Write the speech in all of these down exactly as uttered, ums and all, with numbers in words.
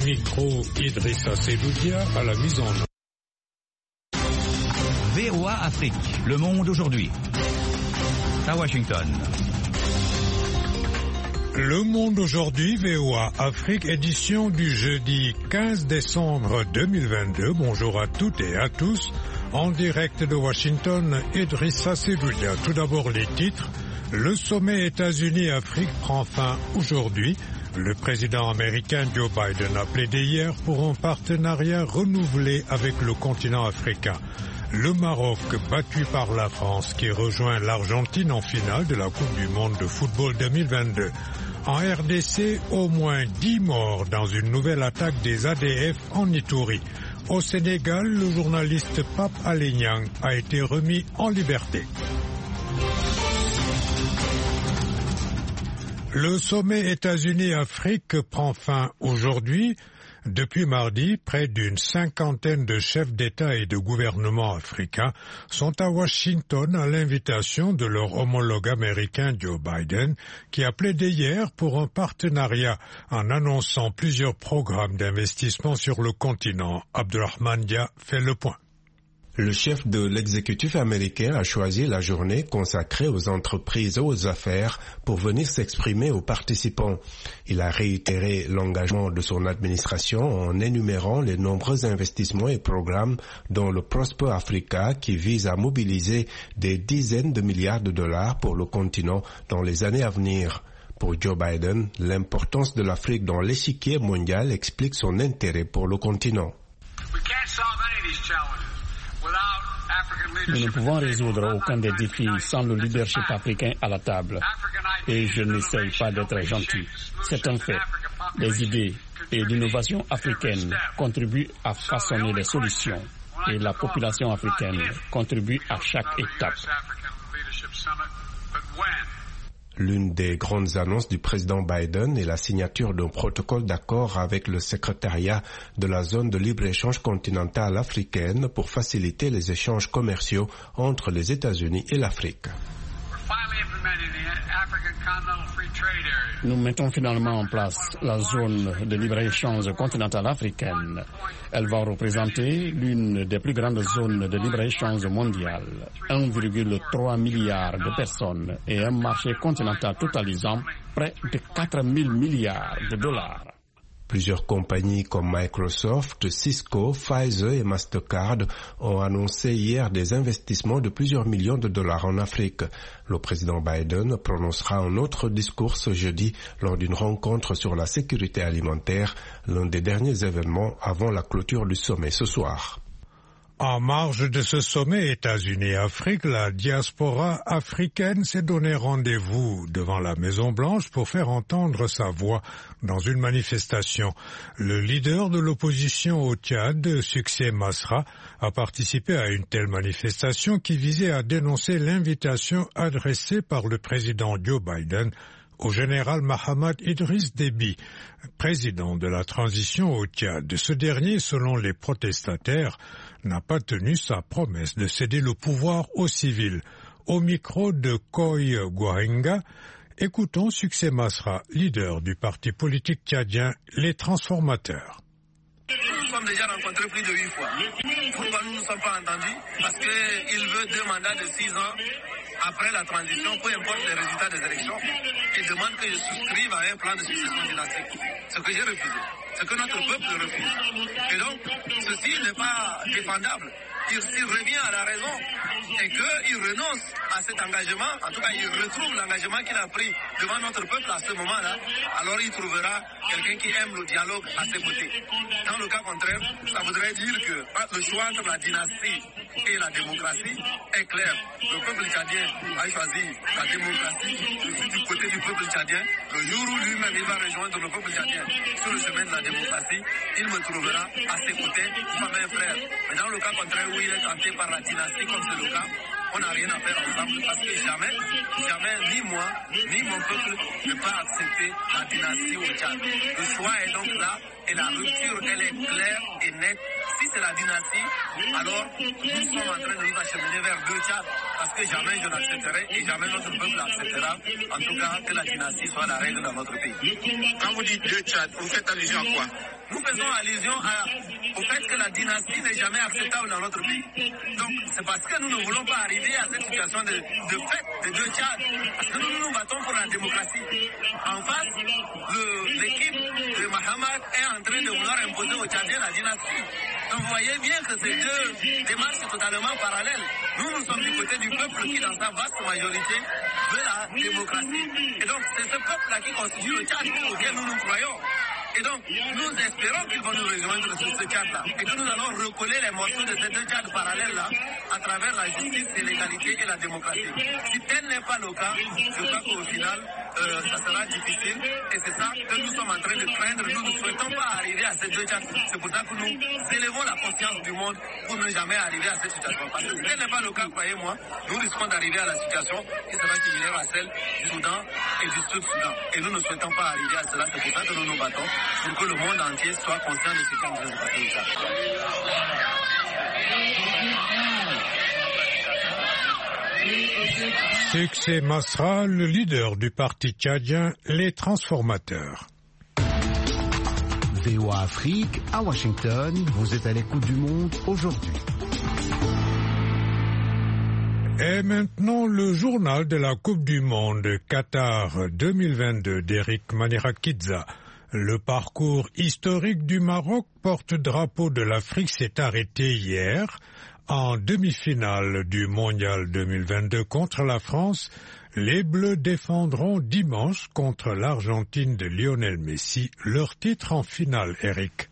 micro, Idrissa Seloudia à la mise en œuvre. V O A Afrique, le monde aujourd'hui. À Washington. Le monde aujourd'hui, V O A Afrique, édition du jeudi quinze décembre deux mille vingt-deux. Bonjour à toutes et à tous. En direct de Washington, Idrissa Seloudia. Tout d'abord les titres. Le sommet États-Unis-Afrique prend fin aujourd'hui. Le président américain Joe Biden a plaidé hier pour un partenariat renouvelé avec le continent africain. Le Maroc, battu par la France, qui rejoint l'Argentine en finale de la Coupe du monde de football deux mille vingt-deux. En R D C, au moins dix morts dans une nouvelle attaque des A D F en Ituri. Au Sénégal, le journaliste Pape Alé Niang a été remis en liberté. Le sommet États-Unis-Afrique prend fin aujourd'hui. Depuis mardi, près d'une cinquantaine de chefs d'État et de gouvernement africains sont à Washington à l'invitation de leur homologue américain Joe Biden, qui a plaidé hier pour un partenariat en annonçant plusieurs programmes d'investissement sur le continent. Abdurrahman Dia fait le point. Le chef de l'exécutif américain a choisi la journée consacrée aux entreprises et aux affaires pour venir s'exprimer aux participants. Il a réitéré l'engagement de son administration en énumérant les nombreux investissements et programmes dont le Prosper Africa qui vise à mobiliser des dizaines de milliards de dollars pour le continent dans les années à venir. Pour Joe Biden, l'importance de l'Afrique dans l'échiquier mondial explique son intérêt pour le continent. Nous ne pouvons résoudre aucun des défis sans le leadership africain à la table. Et je n'essaye pas d'être gentil. C'est un fait. Les idées et l'innovation africaine contribuent à façonner les solutions. Et la population africaine contribue à chaque étape. L'une des grandes annonces du président Biden est la signature d'un protocole d'accord avec le secrétariat de la zone de libre-échange continentale africaine pour faciliter les échanges commerciaux entre les États-Unis et l'Afrique. Nous mettons finalement en place la zone de libre-échange continentale africaine. Elle va représenter l'une des plus grandes zones de libre-échange mondiale. un virgule trois milliard de personnes et un marché continental totalisant près de quatre mille milliards de dollars. Plusieurs compagnies comme Microsoft, Cisco, Pfizer et Mastercard ont annoncé hier des investissements de plusieurs millions de dollars en Afrique. Le président Biden prononcera un autre discours ce jeudi lors d'une rencontre sur la sécurité alimentaire, l'un des derniers événements avant la clôture du sommet ce soir. En marge de ce sommet États-Unis-Afrique, la diaspora africaine s'est donné rendez-vous devant la Maison-Blanche pour faire entendre sa voix dans une manifestation. Le leader de l'opposition au Tchad, Succès Masra, a participé à une telle manifestation qui visait à dénoncer l'invitation adressée par le président Joe Biden au général Mahamat Idriss Déby, président de la transition au Tchad. Ce dernier, selon les protestataires, n'a pas tenu sa promesse de céder le pouvoir aux civils. Au micro de Koy Gwahenga, écoutons Succès Masra, leader du parti politique tchadien Les Transformateurs. Nous sommes déjà rencontrés plus de huit fois. Pourquoi nous ne nous sommes pas entendus? Parce qu'il veut deux mandats de six ans après la transition, peu importe les résultats des élections, il demande que je souscrive à un plan de succession dynastique. Ce que j'ai refusé. Ce que notre peuple refuse. Et donc, ceci n'est pas défendable. Il, s'il revient à la raison et qu'il renonce à cet engagement, en tout cas il retrouve l'engagement qu'il a pris devant notre peuple à ce moment-là, alors il trouvera quelqu'un qui aime le dialogue à ses côtés. Dans le cas contraire, ça voudrait dire que le choix entre la dynastie et la démocratie est clair. Le peuple tchadien a choisi la démocratie. Je suis du côté du peuple tchadien. Le jour où lui-même il va rejoindre le peuple tchadien sur le chemin de la démocratie, il me trouvera à ses côtés comme un frère. Mais dans le cas contraire, où il est tenté par la dynastie, comme c'est le cas, on n'a rien à faire ensemble parce que jamais, jamais, ni moi, ni mon peuple ne peut accepter la dynastie au Tchad. Le choix est donc là et la rupture, elle est claire et nette. Si c'est la dynastie, alors nous sommes en train de nous acheminer vers deux Tchad parce que jamais je l'accepterai et jamais notre peuple acceptera, en tout cas, que la dynastie soit la règle dans notre pays. Quand vous dites deux Tchad, vous faites allusion à quoi? nous faisons allusion à, au fait que la dynastie n'est jamais acceptable dans notre pays. Donc c'est parce que nous ne voulons pas arriver à cette situation de, de fait de deux Tchad. Parce que nous nous battons pour la démocratie. En face, le, l'équipe de Mahamat est en train de vouloir imposer aux Tchadiens la dynastie. Donc vous voyez bien que ces deux démarches sont totalement parallèles. Nous, nous sommes du côté du peuple qui, dans sa vaste majorité, veut la démocratie. Et donc c'est ce peuple-là qui constitue le Tchad auquel nous nous croyons. Et donc, nous espérons qu'ils vont nous rejoindre sur ce Tchad-là et que nous allons recoller les morceaux de ces deux Tchad parallèles-là à travers la justice, l'égalité et la démocratie. Si tel n'est pas le cas, je crois qu'au final, euh, ça sera difficile et c'est ça que nous sommes en train de craindre. Nous ne souhaitons pas arriver à ces deux Tchad. C'est pour ça que nous élevons la conscience du monde pour ne jamais arriver à cette situation. Parce que si tel n'est pas le cas, croyez-moi, nous risquons d'arriver à la situation qui sera similaire à celle du Soudan et du Sud-Soudan. Et nous ne souhaitons pas arriver à cela. C'est pour ça que nous nous battons pour que le monde entier soit conscient de ce qui est en train de se passer au Tchad. Succès Masra, le leader du parti tchadien Les Transformateurs. V O A Afrique, à Washington, vous êtes à l'écoute du monde aujourd'hui. Et maintenant, le journal de la Coupe du Monde Qatar deux mille vingt-deux d'Eric Manirakidza. Le parcours historique du Maroc, porte-drapeau de l'Afrique, s'est arrêté hier. En demi-finale du Mondial deux mille vingt-deux contre la France, les Bleus défendront dimanche contre l'Argentine de Lionel Messi leur titre en finale, Eric.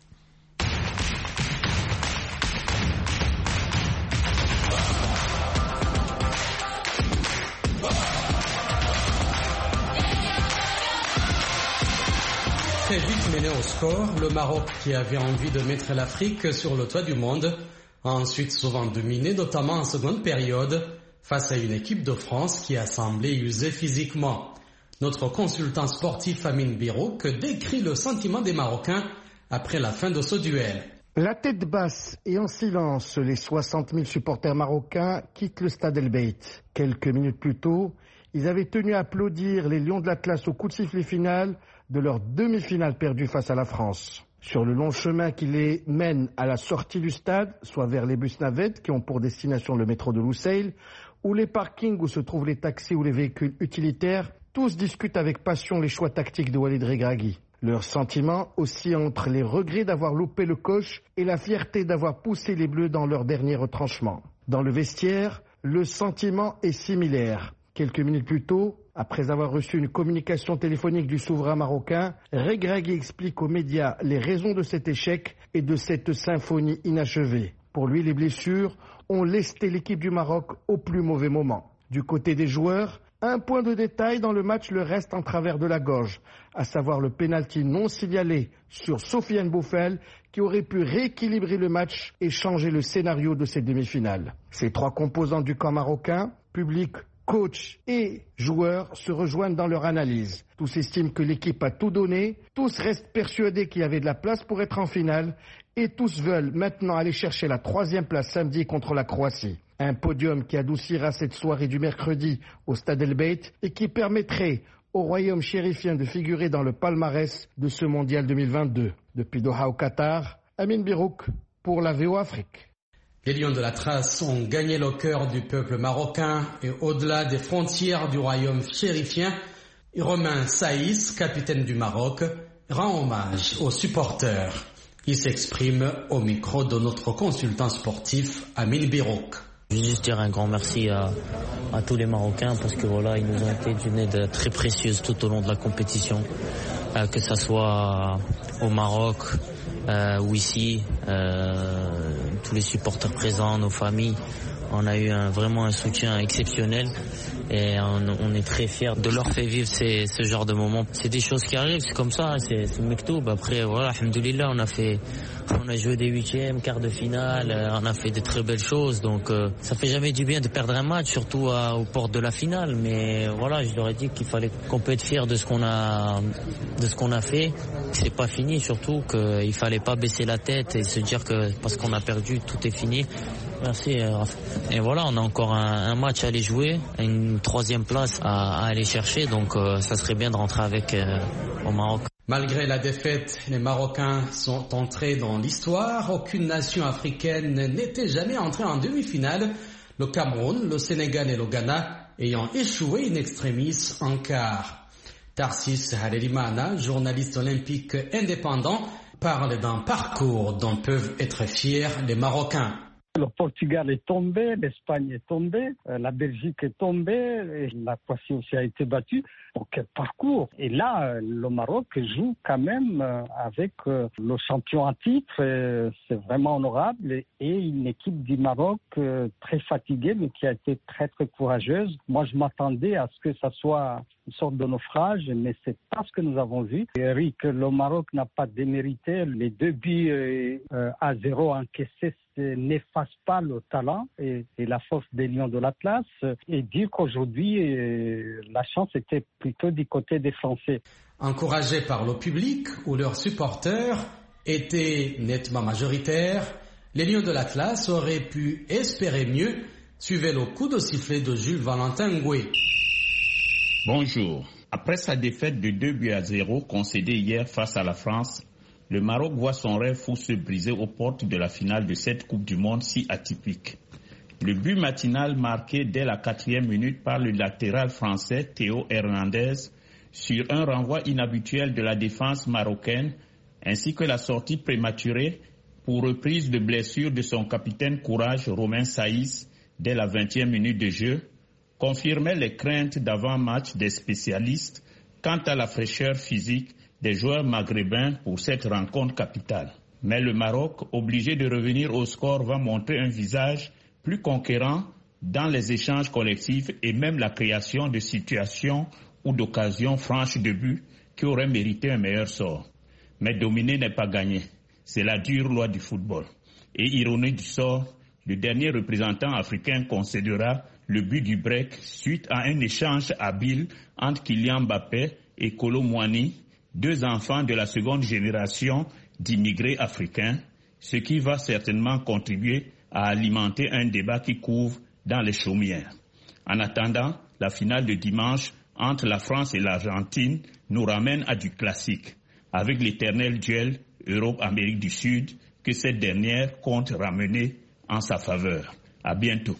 Très vite mené au score, le Maroc, qui avait envie de mettre l'Afrique sur le toit du monde, a ensuite souvent dominé, notamment en seconde période, face à une équipe de France qui a semblé usée physiquement. Notre consultant sportif Amine Birouk décrit le sentiment des Marocains après la fin de ce duel. La tête basse et en silence, les soixante mille supporters marocains quittent le stade El Beit. Quelques minutes plus tôt, ils avaient tenu à applaudir les Lions de l'Atlas au coup de sifflet final de leur demi-finale perdue face à la France. Sur le long chemin qui les mène à la sortie du stade, soit vers les bus navettes qui ont pour destination le métro de Lusail, ou les parkings où se trouvent les taxis ou les véhicules utilitaires, tous discutent avec passion les choix tactiques de Walid Regragui. Leur sentiment oscille entre les regrets d'avoir loupé le coche et la fierté d'avoir poussé les Bleus dans leur dernier retranchement. Dans le vestiaire, le sentiment est similaire. Quelques minutes plus tôt, après avoir reçu une communication téléphonique du souverain marocain, Regragui explique aux médias les raisons de cet échec et de cette symphonie inachevée. Pour lui, les blessures ont lesté l'équipe du Maroc au plus mauvais moment. Du côté des joueurs, un point de détail dans le match le reste en travers de la gorge, à savoir le pénalty non signalé sur Sofiane Boufel qui aurait pu rééquilibrer le match et changer le scénario de ces demi-finales. Ces trois composants du camp marocain, public, coach et joueurs, se rejoignent dans leur analyse. Tous estiment que l'équipe a tout donné, tous restent persuadés qu'il y avait de la place pour être en finale et tous veulent maintenant aller chercher la troisième place samedi contre la Croatie. Un podium qui adoucira cette soirée du mercredi au stade El Beit et qui permettrait au royaume chérifien de figurer dans le palmarès de ce mondial deux mille vingt-deux. Depuis Doha au Qatar, Amine Birouk pour la V O Afrique. Les Lions de l'Atlas ont gagné le cœur du peuple marocain et au-delà des frontières du royaume chérifien, Romain Saïs, capitaine du Maroc, rend hommage aux supporters. Il s'exprime au micro de notre consultant sportif Amine Birouk. Je veux juste dire un grand merci à, à tous les Marocains parce que voilà, ils nous ont été d'une aide très précieuse tout au long de la compétition, euh, que ça soit au Maroc euh, ou ici, euh, tous les supporters présents, nos familles. On a eu un, vraiment un soutien exceptionnel et on, on est très fiers de leur faire vivre ces, ce genre de moments. C'est des choses qui arrivent, c'est comme ça, c'est, c'est le mektoub. Après, voilà, alhamdoulilah, on a fait, on a joué des huitièmes, quarts de finale, on a fait de très belles choses. Donc, euh, ça fait jamais du bien de perdre un match, surtout à, aux portes de la finale. Mais voilà, je leur ai dit qu'il fallait qu'on peut être fier de ce qu'on a, de ce qu'on a fait. C'est pas fini, surtout qu'il fallait pas baisser la tête et se dire que parce qu'on a perdu, tout est fini. Merci. Et voilà, on a encore un, un match à aller jouer, une troisième place à, à aller chercher, donc euh, ça serait bien de rentrer avec euh, au Maroc. Malgré la défaite, les Marocains sont entrés dans l'histoire. Aucune nation africaine n'était jamais entrée en demi-finale. Le Cameroun, le Sénégal et le Ghana ayant échoué in extremis en quart. Tarsis Harerimana, journaliste olympique indépendant, parle d'un parcours dont peuvent être fiers les Marocains. Le Portugal est tombé, l'Espagne est tombée, la Belgique est tombée, et la Croatie aussi a été battue. Donc quel parcours! Et là, le Maroc joue quand même avec le champion en titre, c'est vraiment honorable. Et une équipe du Maroc très fatiguée, mais qui a été très très courageuse. Moi, je m'attendais à ce que ça soit une sorte de naufrage, mais c'est pas ce que nous avons vu. Eric, le Maroc n'a pas démérité. Les deux buts à zéro encaissés n'efface pas le talent et, et la force des Lions de l'Atlas, et dire qu'aujourd'hui euh, la chance était plutôt du côté des Français. Encouragés par le public ou leurs supporters étaient nettement majoritaires, les Lions de l'Atlas auraient pu espérer mieux. Suivez le coup de sifflet de Jules Valentin Ngoué. Bonjour. Après sa défaite de deux buts à zéro concédée hier face à la France, le Maroc voit son rêve fou se briser aux portes de la finale de cette Coupe du Monde si atypique. Le but matinal marqué dès la quatrième minute par le latéral français Théo Hernandez sur un renvoi inhabituel de la défense marocaine, ainsi que la sortie prématurée pour reprise de blessure de son capitaine courage Romain Saïs dès la vingtième minute de jeu, confirmait les craintes d'avant-match des spécialistes quant à la fraîcheur physique des joueurs maghrébins pour cette rencontre capitale. Mais le Maroc, obligé de revenir au score, va montrer un visage plus conquérant dans les échanges collectifs et même la création de situations ou d'occasions franches de but qui auraient mérité un meilleur sort. Mais dominer n'est pas gagné. C'est la dure loi du football. Et ironie du sort, le dernier représentant africain concédera le but du break suite à un échange habile entre Kylian Mbappé et Kolo Muani, deux enfants de la seconde génération d'immigrés africains, ce qui va certainement contribuer à alimenter un débat qui couvre dans les chaumières. En attendant, la finale de dimanche entre la France et l'Argentine nous ramène à du classique, avec l'éternel duel Europe-Amérique du Sud que cette dernière compte ramener en sa faveur. À bientôt.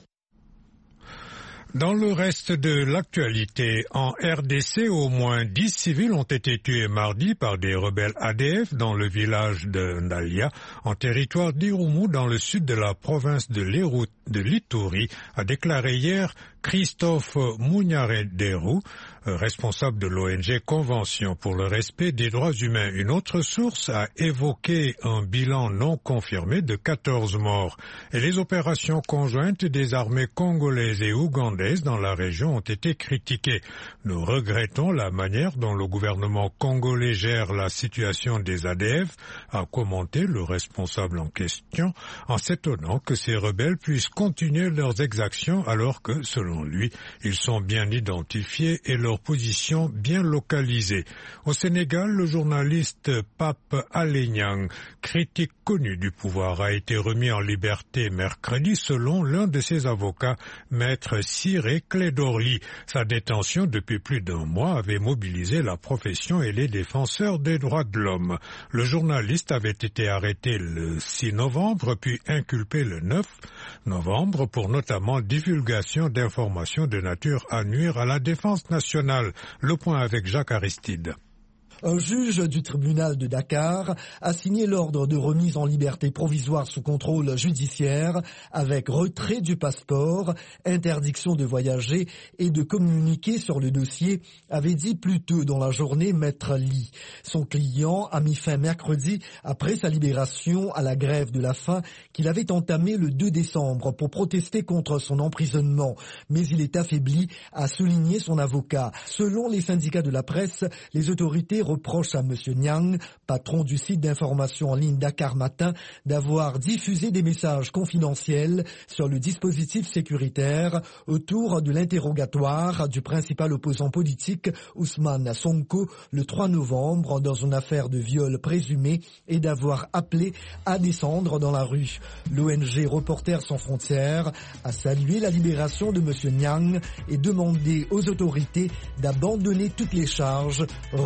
Dans le reste de l'actualité, en R D C, au moins dix civils ont été tués mardi par des rebelles A D F dans le village de Ndalia, en territoire d'Irumu, dans le sud de la province de l'Ituri, a déclaré hier Christophe Mouniaré-Derou, responsable de l'O N G Convention pour le respect des droits humains. Une autre source a évoqué un bilan non confirmé de quatorze morts. Et les opérations conjointes des armées congolaises et ougandaises dans la région ont été critiquées. Nous regrettons la manière dont le gouvernement congolais gère la situation des A D F, a commenté le responsable en question, en s'étonnant que ces rebelles puissent continuer leurs exactions alors que, selon lui, ils sont bien identifiés et leur position bien localisée. Au Sénégal, le journaliste Pape Alé Niang, critique connu du pouvoir, a été remis en liberté mercredi selon l'un de ses avocats, maître Ciré Clédorli. Sa détention depuis plus d'un mois avait mobilisé la profession et les défenseurs des droits de l'homme. Le journaliste avait été arrêté le six novembre puis inculpé le neuf novembre pour notamment divulgation d'informations de nature à nuire à la défense nationale. Le point avec Jacques Aristide. Un juge du tribunal de Dakar a signé l'ordre de remise en liberté provisoire sous contrôle judiciaire avec retrait du passeport, interdiction de voyager et de communiquer sur le dossier, avait dit plus tôt dans la journée Maître Lee. Son client a mis fin mercredi après sa libération à la grève de la faim qu'il avait entamée le deux décembre pour protester contre son emprisonnement. Mais il est affaibli, a souligné son avocat. Selon les syndicats de la presse, les autorités reproche à M. Niang, patron du site d'information en ligne Dakar Matin, d'avoir diffusé des messages confidentiels sur le dispositif sécuritaire autour de l'interrogatoire du principal opposant politique Ousmane Sonko le trois novembre dans une affaire de viol présumé et d'avoir appelé à descendre dans la rue. L'O N G Reporters sans frontières a salué la libération de M. Niang et demandé aux autorités d'abandonner toutes les charges retenues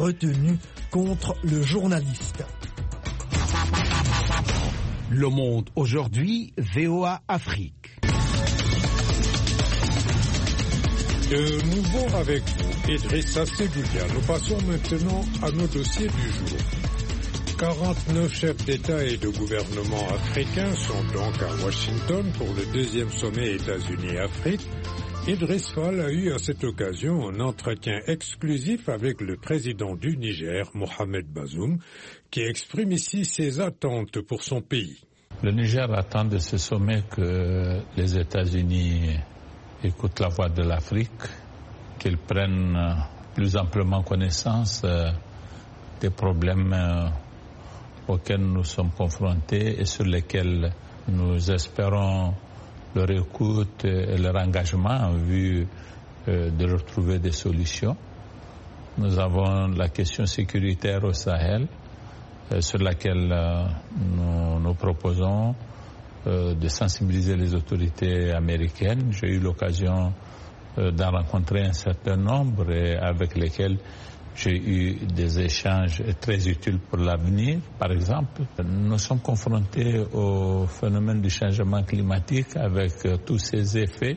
l'ONU contre le journaliste. Le Monde aujourd'hui, V O A Afrique. De nouveau avec vous, Idrissa Seloudia. Nous passons maintenant à nos dossiers du jour. quarante-neuf chefs d'État et de gouvernement africains sont donc à Washington pour le deuxième sommet États-Unis-Afrique. Idriss Fall a eu à cette occasion un entretien exclusif avec le président du Niger, Mohamed Bazoum, qui exprime ici ses attentes pour son pays. Le Niger attend de ce sommet que les États-Unis écoutent la voix de l'Afrique, qu'ils prennent plus amplement connaissance des problèmes auxquels nous sommes confrontés et sur lesquels nous espérons leur écoute et leur engagement en vue euh, de leur trouver des solutions. Nous avons la question sécuritaire au Sahel, euh, sur laquelle euh, nous, nous proposons euh, de sensibiliser les autorités américaines. J'ai eu l'occasion euh, d'en rencontrer un certain nombre et avec lesquels j'ai eu des échanges très utiles pour l'avenir. Par exemple, nous sommes confrontés au phénomène du changement climatique avec tous ses effets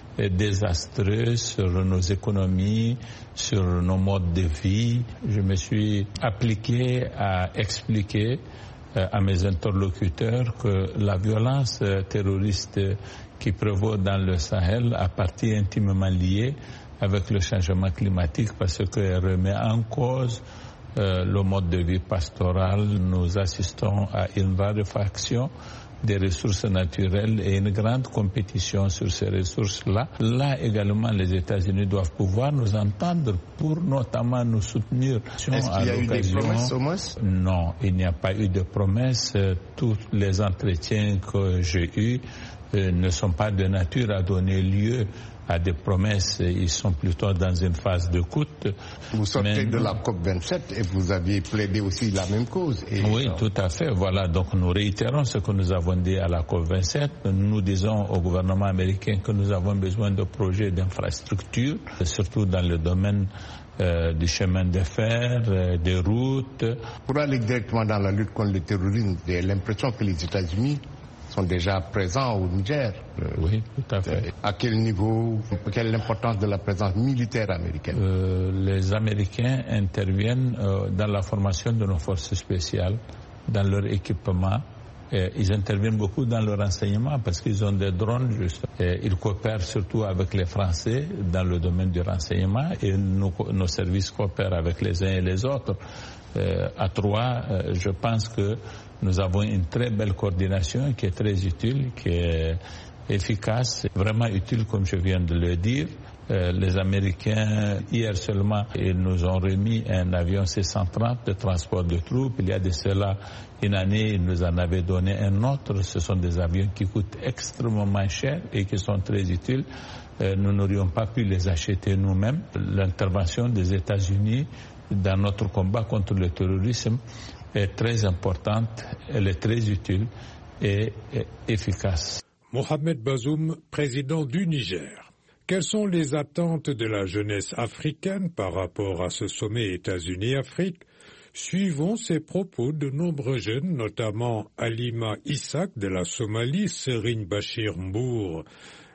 désastreux sur nos économies, sur nos modes de vie. Je me suis appliqué à expliquer à mes interlocuteurs que la violence terroriste qui prévaut dans le Sahel a partie intimement liée avec le changement climatique parce qu'elle remet en cause euh, le mode de vie pastoral. Nous assistons à une raréfaction des ressources naturelles et une grande compétition sur ces ressources-là. Là également, les États-Unis doivent pouvoir nous entendre pour notamment nous soutenir. Est-ce qu'il y a eu des promesses au moins? Non, il n'y a pas eu de promesses. Tous les entretiens que j'ai eus euh, ne sont pas de nature à donner lieu à des promesses, ils sont plutôt dans une phase d'écoute. Vous sortez Mais, de la COP vingt-sept et vous aviez plaidé aussi la même cause. Et oui, tout à fait. Voilà, donc nous réitérons ce que nous avons dit à la COP vingt-sept. Nous disons au gouvernement américain que nous avons besoin de projets d'infrastructures, surtout dans le domaine euh, du chemin de fer, euh, des routes. Pour aller directement dans la lutte contre le terrorisme, j'ai l'impression que les États-Unis sont déjà présents au Niger. Oui, tout à fait. À quel niveau, quelle est l'importance de la présence militaire américaine? euh, Les Américains interviennent euh, dans la formation de nos forces spéciales, dans leur équipement. Et ils interviennent beaucoup dans le renseignement parce qu'ils ont des drones, juste. Et ils coopèrent surtout avec les Français dans le domaine du renseignement et nos, nos services coopèrent avec les uns et les autres. Euh, à trois, euh, je pense que nous avons une très belle coordination qui est très utile, qui est efficace, vraiment utile comme je viens de le dire. Euh, les Américains, hier seulement, ils nous ont remis un avion C cent trente de transport de troupes. Il y a de cela une année, ils nous en avaient donné un autre. Ce sont des avions qui coûtent extrêmement cher et qui sont très utiles. Euh, nous n'aurions pas pu les acheter nous-mêmes. L'intervention des États-Unis dans notre combat contre le terrorisme est très importante, elle est très utile et, et efficace. Mohamed Bazoum, président du Niger. Quelles sont les attentes de la jeunesse africaine par rapport à ce sommet États-Unis-Afrique? Suivons ces propos de nombreux jeunes, notamment Halima Issac de la Somalie, Serine Bachir Mbour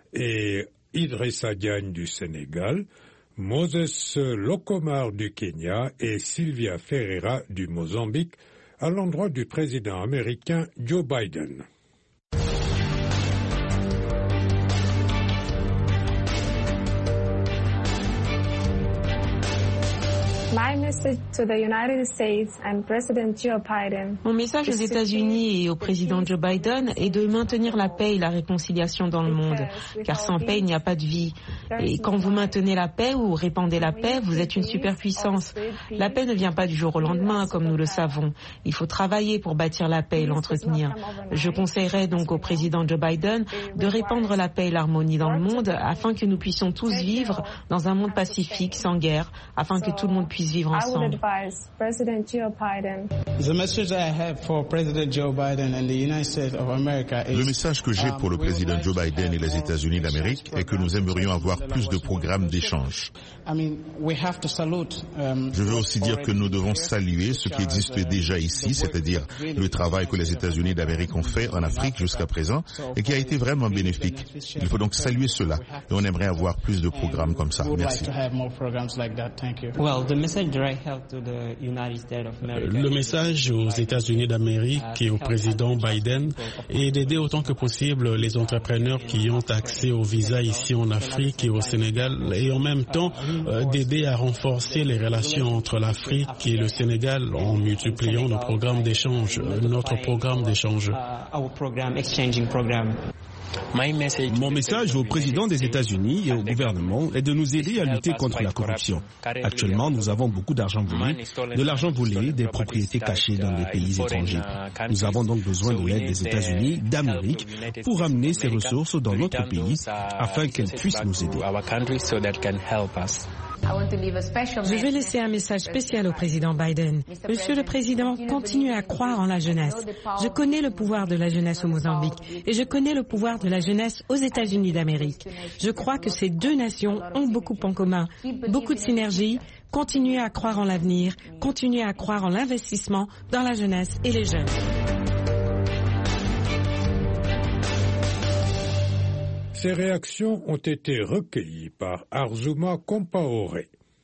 et Idrissa Diagne du Sénégal, Moses Lokomar du Kenya et Sylvia Ferreira du Mozambique à l'endroit du président américain Joe Biden. Mon message aux États-Unis et au président Joe Biden est de maintenir la paix et la réconciliation dans le monde, car sans paix, il n'y a pas de vie. Et quand vous maintenez la paix ou répandez la paix, vous êtes une superpuissance. La paix ne vient pas du jour au lendemain, comme nous le savons. Il faut travailler pour bâtir la paix et l'entretenir. Je conseillerais donc au président Joe Biden de répandre la paix et l'harmonie dans le monde, afin que nous puissions tous vivre dans un monde pacifique, sans guerre, afin que tout le monde puisse puisse vivre ensemble. Le message que j'ai pour le président Joe Biden et les États-Unis d'Amérique est que nous aimerions avoir plus de programmes d'échange. Je veux aussi dire que nous devons saluer ce qui existe déjà ici, c'est-à-dire le travail que les États-Unis d'Amérique ont fait en Afrique jusqu'à présent et qui a été vraiment bénéfique. Il faut donc saluer cela et on aimerait avoir plus de programmes comme ça. Merci. Le message aux États-Unis d'Amérique et au président Biden est d'aider autant que possible les entrepreneurs qui ont accès au visa ici en Afrique et au Sénégal et en même temps euh, d'aider à renforcer les relations entre l'Afrique et le Sénégal en multipliant nos programmes d'échange, notre programme d'échange. Mon message au président des États-Unis et au gouvernement est de nous aider à lutter contre la corruption. Actuellement, nous avons beaucoup d'argent volé, de l'argent volé, des propriétés cachées dans des pays étrangers. Nous avons donc besoin de l'aide des États-Unis, d'Amérique, pour amener ces ressources dans notre pays afin qu'elles puissent nous aider. Je vais laisser un message spécial au président Biden. Monsieur le Président, continuez à croire en la jeunesse. Je connais le pouvoir de la jeunesse au Mozambique et je connais le pouvoir de la jeunesse aux États-Unis d'Amérique. Je crois que ces deux nations ont beaucoup en commun, beaucoup de synergie. Continuez à croire en l'avenir, continuez à croire en l'investissement dans la jeunesse et les jeunes. Ces réactions ont été recueillies par Arzuma Compaoré.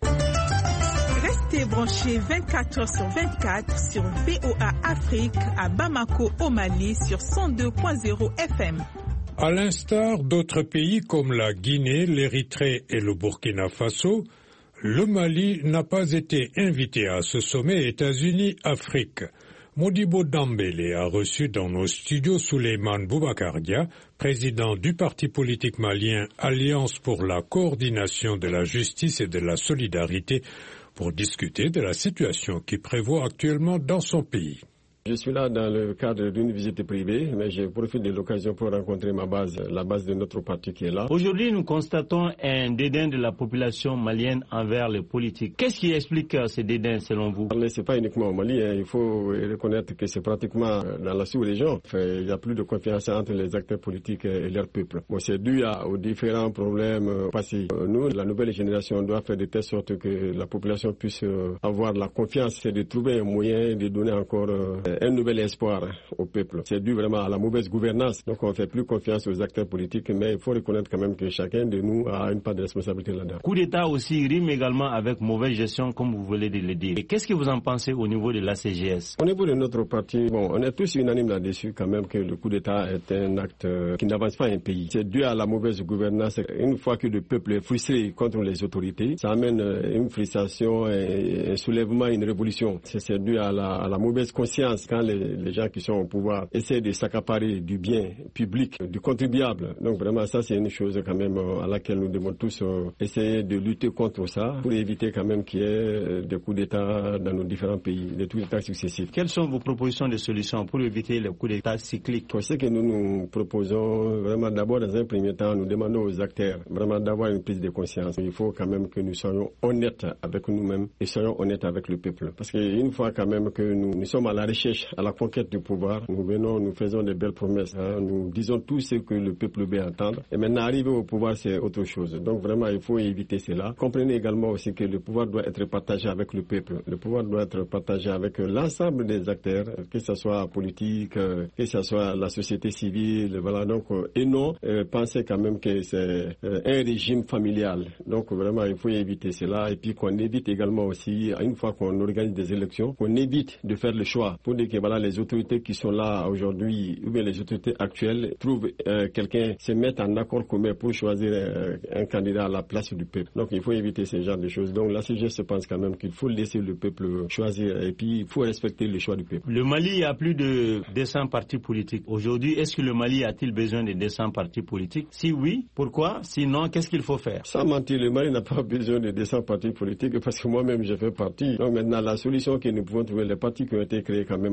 Restez branchés vingt-quatre heures sur vingt-quatre sur V O A Afrique à Bamako au Mali sur cent deux point zéro F M. À l'instar d'autres pays comme la Guinée, l'Érythrée et le Burkina Faso, le Mali n'a pas été invité à ce sommet États-Unis-Afrique. Modibo Dambélé a reçu dans nos studios Souleymane Boubacardia, président du parti politique malien Alliance pour la coordination de la justice et de la solidarité, pour discuter de la situation qui prévaut actuellement dans son pays. Je suis là dans le cadre d'une visite privée, mais je profite de l'occasion pour rencontrer ma base, la base de notre parti qui est là. Aujourd'hui, nous constatons un dédain de la population malienne envers les politiques. Qu'est-ce qui explique ce dédain selon vous? Ce n'est pas uniquement au Mali, hein. Il faut reconnaître que c'est pratiquement dans la sous-région. Enfin, il n'y a plus de confiance entre les acteurs politiques et leur peuple. Bon, c'est dû à, aux différents problèmes passés. Nous, la nouvelle génération, doit faire de telle sorte que la population puisse avoir la confiance, c'est de trouver un moyen de donner encore un nouvel espoir au peuple. C'est dû vraiment à la mauvaise gouvernance. Donc on ne fait plus confiance aux acteurs politiques, mais il faut reconnaître quand même que chacun de nous a une part de responsabilité là-dedans. Coup d'État aussi rime également avec mauvaise gestion, comme vous voulez de le dire. Et qu'est-ce que vous en pensez au niveau de l'A C G S? Au niveau de notre parti, bon, on est tous unanimes là-dessus quand même que le coup d'État est un acte qui n'avance pas un pays. C'est dû à la mauvaise gouvernance. Une fois que le peuple est frustré contre les autorités, ça amène une frustration, un soulèvement, une révolution. C'est dû à la, à la mauvaise conscience quand les, les gens qui sont au pouvoir essaient de s'accaparer du bien public, du contribuable. Donc vraiment ça c'est une chose quand même à laquelle nous devons tous essayer de lutter contre ça pour éviter quand même qu'il y ait des coups d'État dans nos différents pays, des coups d'État successifs. Quelles sont vos propositions de solutions pour éviter les coups d'État cycliques? Ce que nous nous proposons vraiment d'abord dans un premier temps, nous demandons aux acteurs vraiment d'avoir une prise de conscience. Il faut quand même que nous soyons honnêtes avec nous-mêmes et soyons honnêtes avec le peuple. Parce qu'une fois quand même que nous, nous sommes à la recherche, à la conquête du pouvoir, nous venons, nous faisons des belles promesses, hein, nous disons tout ce que le peuple veut entendre. Et maintenant, arriver au pouvoir, c'est autre chose. Donc vraiment, il faut éviter cela. Comprenez également aussi que le pouvoir doit être partagé avec le peuple. Le pouvoir doit être partagé avec l'ensemble des acteurs, que ce soit politique, que ce soit la société civile, voilà. Donc, et non, euh, penser quand même que c'est euh, un régime familial. Donc vraiment, il faut éviter cela. Et puis qu'on évite également aussi, une fois qu'on organise des élections, qu'on évite de faire le choix pour dire que voilà, les autorités qui sont là aujourd'hui, ou bien les autorités actuelles, trouvent euh, quelqu'un, se mettent en accord commun pour choisir euh, un candidat à la place du peuple. Donc il faut éviter ce genre de choses. Donc la C G S pense quand même qu'il faut laisser le peuple choisir et puis il faut respecter le choix du peuple. Le Mali a plus de deux cents partis politiques. Aujourd'hui, est-ce que le Mali a-t-il besoin de deux cents partis politiques? Si oui, pourquoi? Sinon, qu'est-ce qu'il faut faire? Sans mentir, le Mali n'a pas besoin de deux cents partis politiques parce que moi-même j'ai fait partie. Donc maintenant, la solution que nous pouvons trouver, les partis qui ont été créés quand même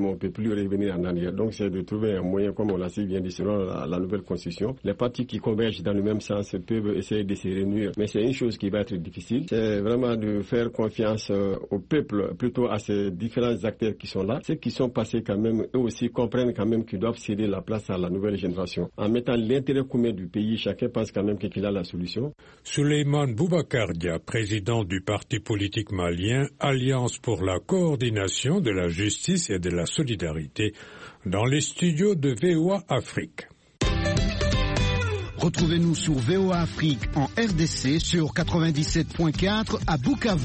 vraiment, on ne peut plus revenir en arrière. Donc c'est de trouver un moyen, comme on l'a si bien dit, selon la, la nouvelle constitution. Les partis qui convergent dans le même sens peuvent essayer de se réunir, mais c'est une chose qui va être difficile. C'est vraiment de faire confiance euh, au peuple, plutôt à ces différents acteurs qui sont là. Ceux qui sont passés quand même, eux aussi comprennent quand même qu'ils doivent céder la place à la nouvelle génération. En mettant l'intérêt commun du pays, chacun pense quand même qu'il a la solution. Souleymane Boubacar Dia, président du parti politique malien Alliance pour la coordination de la justice et de la solidarité, dans les studios de V O A Afrique. Retrouvez-nous sur V O A Afrique en R D C sur quatre-vingt-dix-sept point quatre à Bukavu.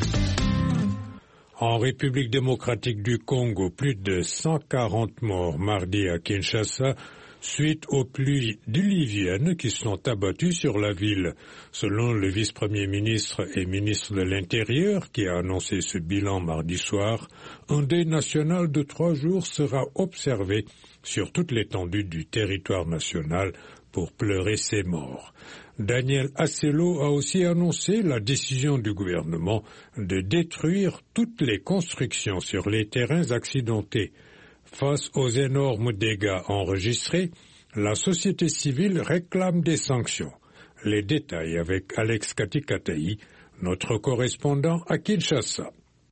En République démocratique du Congo, plus de cent quarante morts mardi à Kinshasa suite aux pluies diluviennes qui sont abattues sur la ville. Selon le vice-premier ministre et ministre de l'Intérieur qui a annoncé ce bilan mardi soir, un deuil national de trois jours sera observé sur toute l'étendue du territoire national pour pleurer ces morts. Daniel Assello a aussi annoncé la décision du gouvernement de détruire toutes les constructions sur les terrains accidentés. Face aux énormes dégâts enregistrés, la société civile réclame des sanctions. Les détails avec Alex Katikataï, notre correspondant à Kinshasa.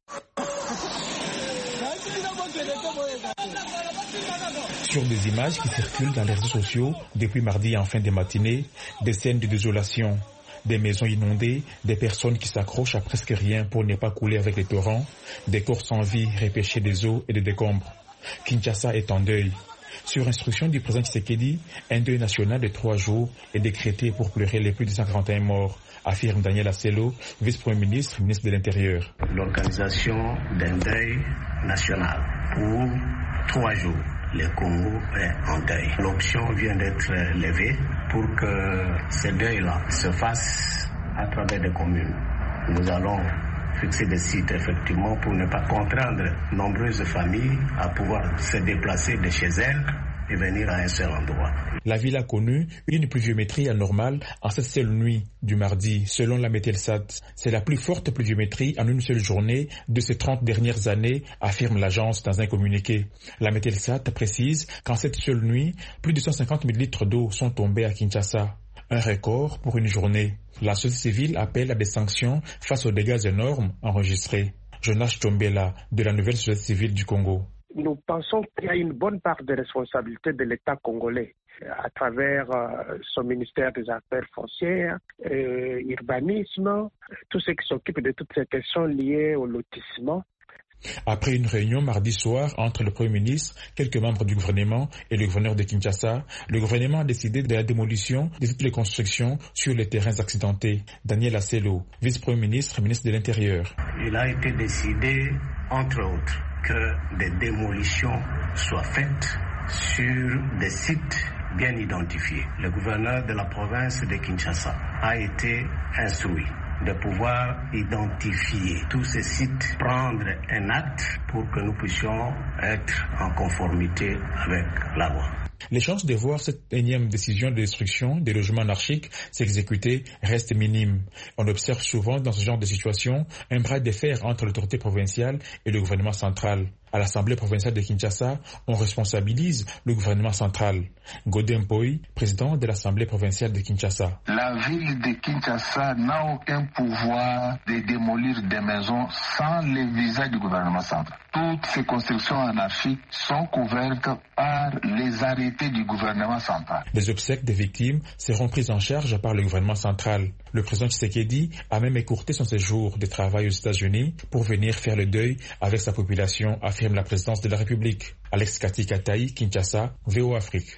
Sur des images qui circulent dans les réseaux sociaux depuis mardi en fin de matinée, des scènes de désolation, des maisons inondées, des personnes qui s'accrochent à presque rien pour ne pas couler avec les torrents, des corps sans vie repêchés des eaux et des décombres. Kinshasa est en deuil. Sur instruction du président Tshisekedi, un deuil national de trois jours est décrété pour pleurer les plus de cent quarante et un morts, affirme Daniel Assello, vice-premier ministre, ministre de l'Intérieur. L'organisation d'un deuil national pour trois jours. Le Congo est en deuil. L'option vient d'être levée pour que ce deuil-là se fasse à travers des communes. Nous allons fixer des sites effectivement pour ne pas contraindre nombreuses familles à pouvoir se déplacer de chez elles et venir à un seul endroit. La ville a connu une pluviométrie anormale en cette seule nuit du mardi, selon la Mételsat. C'est la plus forte pluviométrie en une seule journée de ces trente dernières années, affirme l'agence dans un communiqué. La Mételsat précise qu'en cette seule nuit, plus de cent cinquante mille litres d'eau sont tombés à Kinshasa. Un record pour une journée. La société civile appelle à des sanctions face aux dégâts énormes enregistrés. Jonas Chombela, de la nouvelle société civile du Congo. Nous pensons qu'il y a une bonne part de responsabilité de l'État congolais à travers euh, son ministère des Affaires foncières, euh, urbanisme, tous ceux qui s'occupent de toutes ces questions liées au lotissement. Après une réunion mardi soir entre le Premier ministre, quelques membres du gouvernement et le gouverneur de Kinshasa, le gouvernement a décidé de la démolition de toutes les constructions sur les terrains accidentés. Daniel Assello, vice-premier ministre, ministre de l'Intérieur. Il a été décidé, entre autres, que des démolitions soient faites sur des sites bien identifiés. Le gouverneur de la province de Kinshasa a été instruit de pouvoir identifier tous ces sites, prendre un acte pour que nous puissions être en conformité avec la loi. Les chances de voir cette énième décision de destruction des logements anarchiques s'exécuter restent minimes. On observe souvent dans ce genre de situation un bras de fer entre l'autorité provinciale et le gouvernement central. À l'Assemblée provinciale de Kinshasa, on responsabilise le gouvernement central. Godin Poi, président de l'Assemblée provinciale de Kinshasa. La ville de Kinshasa n'a aucun pouvoir de démolir des maisons sans le visa du gouvernement central. Toutes ces constructions anarchiques sont couvertes par les arrêtés du gouvernement central. Les obsèques des victimes seront prises en charge par le gouvernement central. Le président Tshisekedi a même écourté son séjour de travail aux États-Unis pour venir faire le deuil avec sa population, affirme la présidence de la République. Alex Katikataï, Kinshasa, V O A Afrique.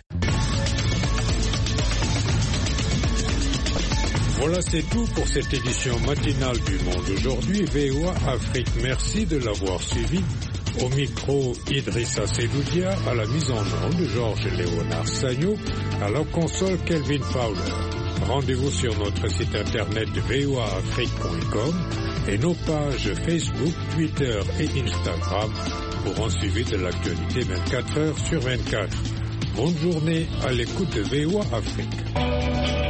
Voilà, c'est tout pour cette édition matinale du Monde aujourd'hui. V O A Afrique, merci de l'avoir suivi. Au micro, Idrissa Seloudia, à la mise en onde, Georges Léonard Sagno, à la console, Kelvin Fowler. Rendez-vous sur notre site internet v o a afrique point com et nos pages Facebook, Twitter et Instagram pour un suivi de l'actualité vingt-quatre heures sur vingt-quatre. Bonne journée à l'écoute de V O A Afrique.